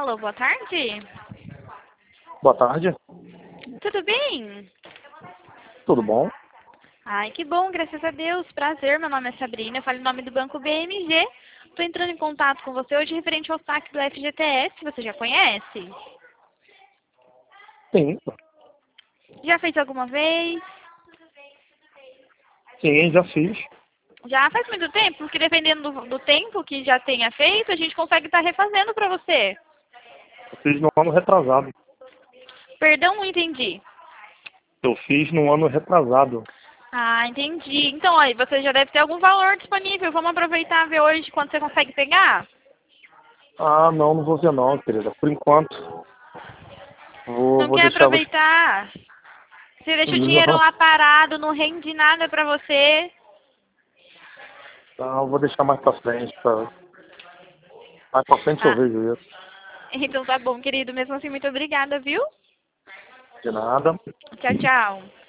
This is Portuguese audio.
Alô, boa tarde. Boa tarde, Tudo bem? tudo bom? Ai, que bom, graças a Deus. Prazer, meu nome é Sabrina, eu falo em nome do Banco BMG. Estou entrando em contato com você hoje referente ao saque do FGTS, você já conhece? Sim, Já fez alguma vez? sim, já fiz. Já faz muito tempo? Porque dependendo do tempo que já tenha feito, a gente consegue estar refazendo para você. Eu fiz no ano retrasado. Perdão, não entendi. Eu fiz no ano retrasado. Ah, entendi. Então, olha, você já deve ter algum valor disponível. Vamos aproveitar e ver hoje quando você consegue pegar? Ah, não, não vou ver não, querida. Por enquanto, vou, Não vou quer deixar você. aproveitar? Você deixa o dinheiro Não, lá parado, não rende nada pra você. não, vou deixar mais pra frente. Mais pra frente eu Ah, vejo isso. então tá bom, querido. Mesmo assim, muito obrigada, viu? De nada. Tchau, tchau.